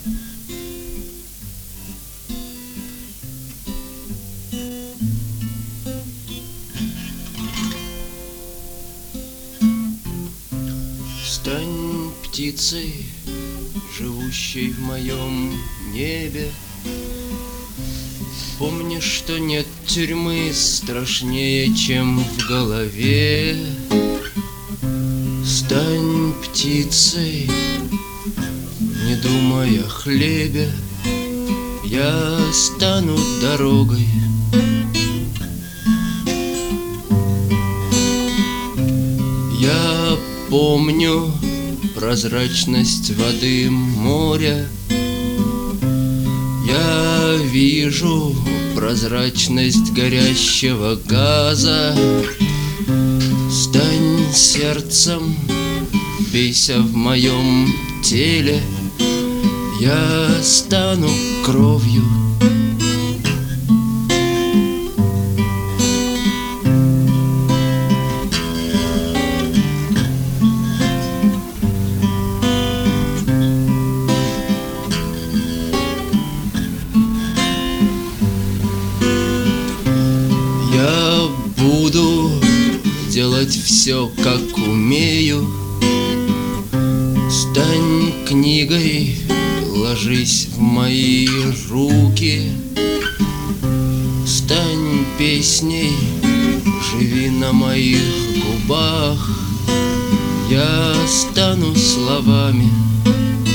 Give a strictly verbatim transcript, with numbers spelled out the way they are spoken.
Стань птицей, живущей в моем небе. Помни, что нет тюрьмы страшнее, чем в голове. Стань птицей, не думай о хлебе. Я стану дорогой. Я помню прозрачность воды моря. Я вижу прозрачность горящего газа. Стань сердцем, бейся в моем теле. Я стану кровью. Я буду делать все, как умею. Стань книгой, ложись в мои руки. Стань песней, живи на моих губах. Я стану словами.